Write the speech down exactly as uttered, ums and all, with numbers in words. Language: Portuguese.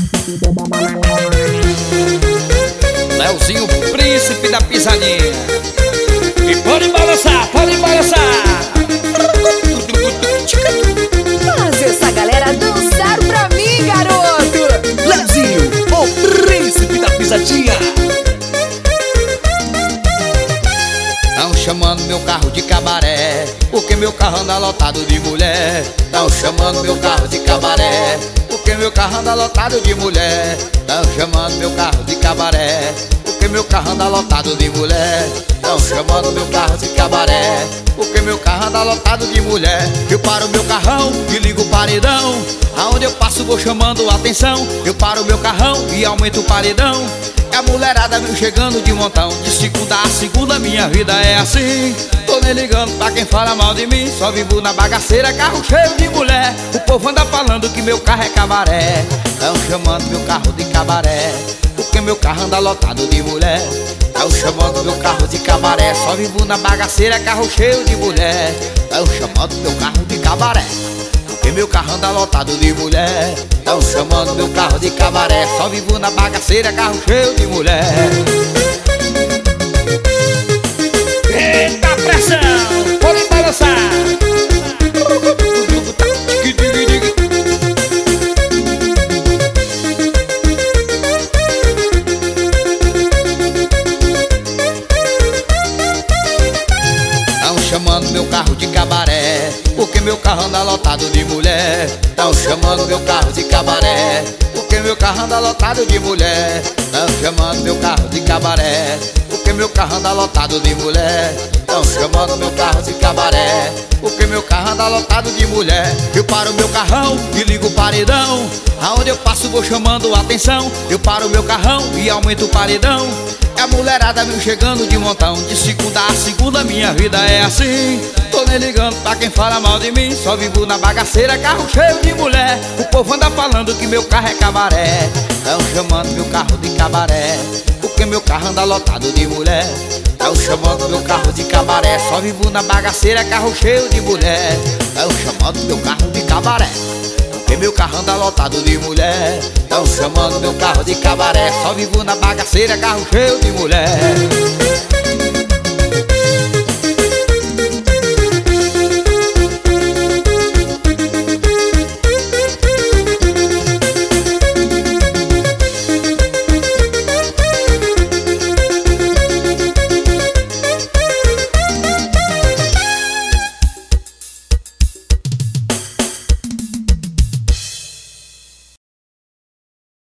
Leozinho, príncipe da pisadinha. E pode balançar, pode balançar. Faz essa galera dançar pra mim, garoto. Leozinho, o príncipe da pisadinha. Tão chamando meu carro de cabaré, porque meu carro anda lotado de mulher. Tão chamando meu carro de cabaré, porque meu carro anda lotado de mulher. Tão chamando meu carro de cabaré, porque meu carro anda lotado de mulher. Tão chamando meu carro de cabaré, porque meu carro anda lotado de mulher. Eu paro meu carrão e ligo o paredão, aonde eu passo vou chamando a atenção. Eu paro meu carrão e aumento o paredão. É a mulherada vem chegando de montão. De segunda a segunda minha vida é assim. Tô nem ligando pra quem fala mal de mim. Só vivo na bagaceira, carro cheio de mulher. O povo anda falando que meu carro é cabaré. Tão chamando meu carro de cabaré, porque meu carro anda lotado de mulher. Tão chamando meu carro de cabaré. Só vivo na bagaceira, carro cheio de mulher. Tão chamando meu carro de cabaré, porque meu carro anda lotado de mulher. Tão chamando meu carro de cabaré. Só vivo na bagaceira, carro cheio de mulher. Eita pressão, pode balançar. Tão chamando meu carro de cabaré, porque meu carro anda lotado de mulher. Tão chamando meu carro de cabaré, porque meu carro anda lotado de mulher. Tão chamando meu carro de cabaré, porque meu carro anda lotado de mulher. Tão chamando meu carro de cabaré, porque meu carro anda lotado de mulher. Eu paro meu carrão e ligo o paredão, aonde eu passo vou chamando a atenção. Eu paro meu carrão e aumento o paredão. É a mulherada vem chegando de montão. De segunda a segunda minha vida é assim. Tô nem ligando pra quem fala mal de mim. Só vivo na bagaceira, carro cheio de mulher. O povo anda falando que meu carro é cabaré. Tão chamando meu carro de cabaré, porque meu carro anda lotado de mulher. Tão chamando meu carro de cabaré. Só vivo na bagaceira, carro cheio de mulher. Tão chamando meu carro de cabaré, porque meu carro anda lotado de mulher. Tão chamando meu carro de cabaré. Só vivo na bagaceira, carro cheio de mulher.